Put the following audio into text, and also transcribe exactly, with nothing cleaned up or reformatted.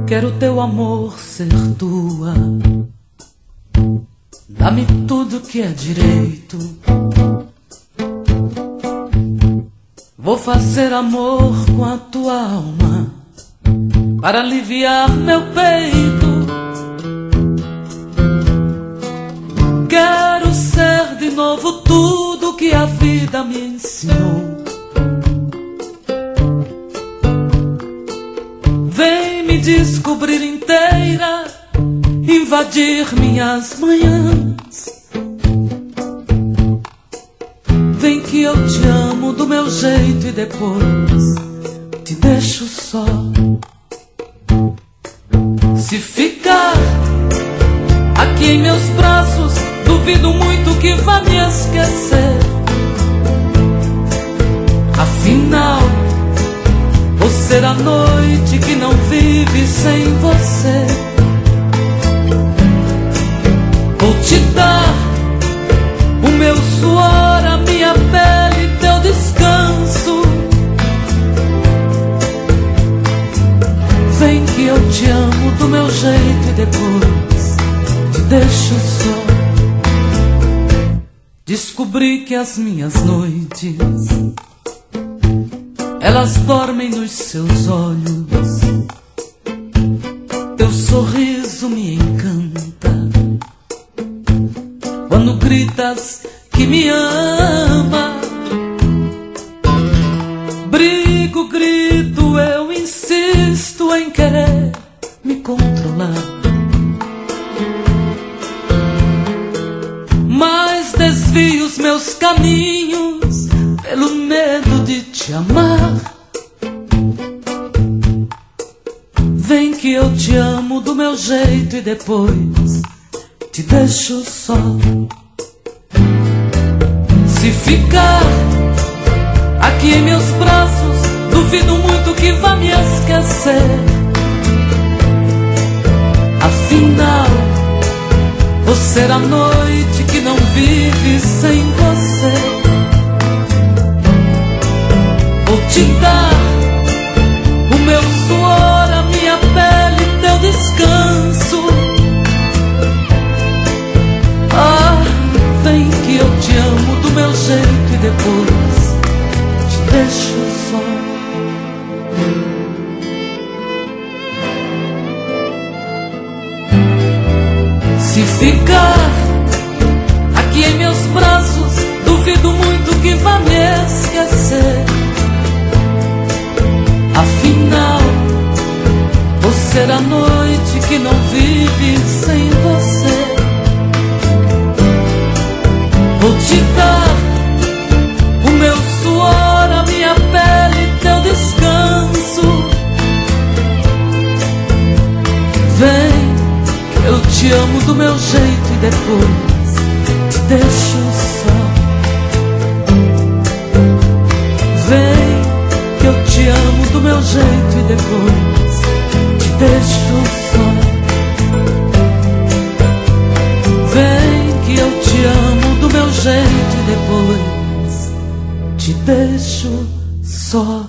Quero teu amor ser tua. Dá-me tudo que é direito. Vou fazer amor com a tua alma para aliviar meu peito. Quero ser de novo tudo que a vida me ensinou. Vem me descobrir inteira, invadir minhas manhãs. Vem que eu te amo do meu jeito e depois te deixo só. Se ficar aqui em meus braços, duvido muito que vá me esquecer. Afinal, vou ser a noite que não vive sem você. Vou te dar o meu suor, a minha pele, teu descanso. Vem que eu te amo do meu jeito e depois te deixo só. Descobri que as minhas noites, elas dormem nos seus olhos. Teu sorriso me encanta quando gritas que me ama. Brigo, grito, eu insisto em querer me controlar, mas desvio os meus caminhos pelo medo de te amar. Vem que eu te amo do meu jeito e depois te deixo só. Se ficar aqui em meus braços, duvido muito que vá me esquecer. Afinal, vou ser a noite que não vive sem você. Vou te dar o meu suor, a minha pele, teu descanso. Ah, vem que eu te amo do meu jeito e depois te deixo só. Se ficar aqui em meus braços, duvido muito que vá me esquecer. Afinal, vou ser a noite que não vive sem você. Vou te dar o meu suor, a minha pele, teu descanso. Vem que eu te amo do meu jeito e depois te deixo só. Vem que eu te amo do meu jeito e depois te deixo só. Vem que eu te amo do meu jeito e depois te deixo só.